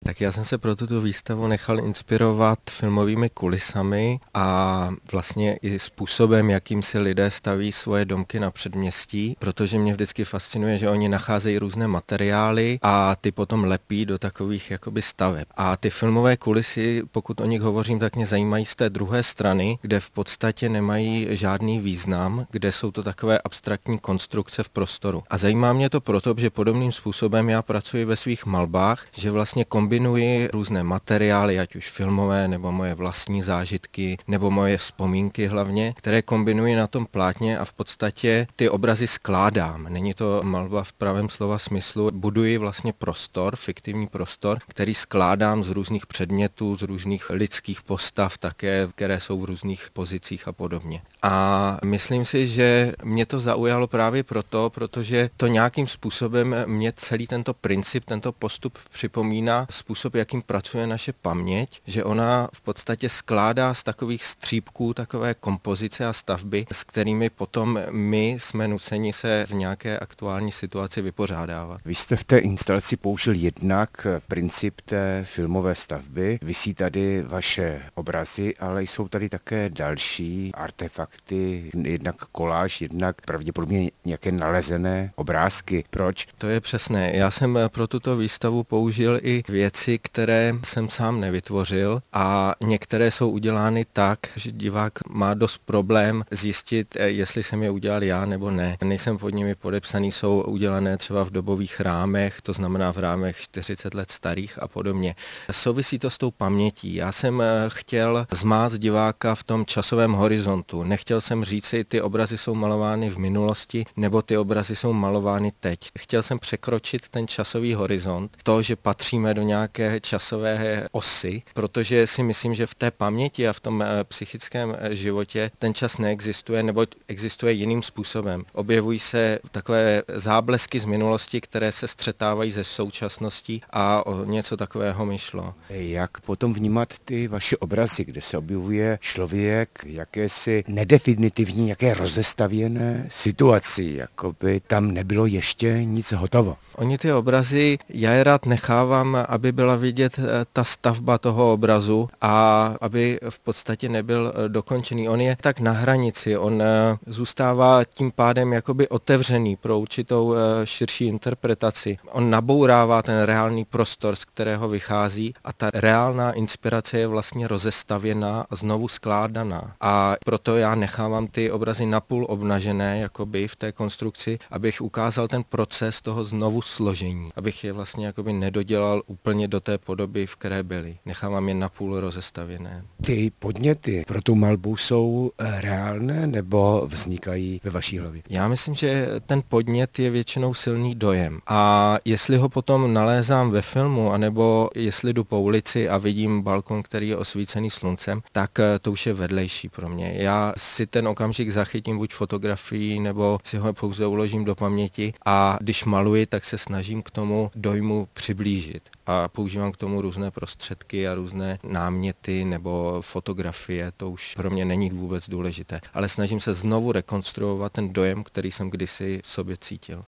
Tak já jsem se pro tuto výstavu nechal inspirovat filmovými kulisami a vlastně i způsobem, jakým si lidé staví svoje domky na předměstí, protože mě vždycky fascinuje, že oni nacházejí různé materiály a ty potom lepí do takových jakoby staveb. A ty filmové kulisy, pokud o nich hovořím, tak mě zajímají z té druhé strany, kde v podstatě nemají žádný význam, kde jsou to takové abstraktní konstrukce v prostoru. A zajímá mě to proto, že podobným způsobem já pracuji ve svých malbách, že vlastně kombinuji různé materiály, ať už filmové, nebo moje vlastní zážitky, nebo moje vzpomínky hlavně, které kombinuji na tom plátně a v podstatě ty obrazy skládám. Není to malba v pravém slova smyslu. Buduji vlastně prostor, fiktivní prostor, který skládám z různých předmětů, z různých lidských postav také, které jsou v různých pozicích a podobně. A myslím si, že mě to zaujalo právě proto, protože to nějakým způsobem mě celý tento princip, tento postup připomíná způsob, jakým pracuje naše paměť, že ona v podstatě skládá z takových střípků takové kompozice a stavby, s kterými potom my jsme nuceni se v nějaké aktuální situaci vypořádávat. Vy jste v té instalaci použil jednak princip té filmové stavby, visí tady vaše obrazy, ale jsou tady také další artefakty, jednak koláž, jednak pravděpodobně nějaké nalezené obrázky. Proč? To je přesné. Já jsem pro tuto výstavu použil i věci, které jsem sám nevytvořil a některé jsou udělány tak, že divák má dost problém zjistit, jestli jsem je udělal já nebo ne. Nejsem pod nimi podepsaný, jsou udělané třeba v dobových rámech, to znamená v rámech 40 let starých a podobně. Souvisí to s tou pamětí. Já jsem chtěl zmást diváka v tom časovém horizontu. Nechtěl jsem říci, ty obrazy jsou malovány v minulosti, nebo ty obrazy jsou malovány teď. Chtěl jsem překročit ten časový horizont, to, že patříme do nějaké časové osy, protože si myslím, že v té paměti a v tom psychickém životě ten čas neexistuje, nebo existuje jiným způsobem. Objevují se takové záblesky z minulosti, které se střetávají ze současností a o něco takového mi šlo. Jak potom vnímat ty vaše obrazy, kde se objevuje člověk v jakési nedefinitivní, nějaké rozestavěné situaci, jako by tam nebylo ještě nic hotovo? Oni ty obrazy, já je rád nechávám, aby byla vidět ta stavba toho obrazu a aby v podstatě nebyl dokončený. On je tak na hranici, on zůstává tím pádem jakoby otevřený pro určitou širší interpretaci. On nabourává ten reálný prostor, z kterého vychází a ta reálná inspirace je vlastně rozestavěná a znovu skládaná. A proto já nechávám ty obrazy napůl obnažené jakoby v té konstrukci, abych ukázal ten proces toho znovu složení, abych je vlastně jakoby nedodělal úplně do té podoby, v které byly. Nechávám je napůl rozestavěné. Ty podněty pro tu malbu jsou reálné nebo vznikají ve vaší hlavě? Já myslím, že ten podnět je většinou silný dojem. A jestli ho potom nalézám ve filmu, anebo jestli jdu po ulici a vidím balkon, který je osvícený sluncem, tak to už je vedlejší pro mě. Já si ten okamžik zachytím buď fotografií, nebo si ho pouze uložím do paměti a když maluji, tak se snažím k tomu dojmu přiblížit. A používám k tomu různé prostředky a různé náměty nebo fotografie, to už pro mě není vůbec důležité. Ale snažím se znovu rekonstruovat ten dojem, který jsem kdysi v sobě cítil.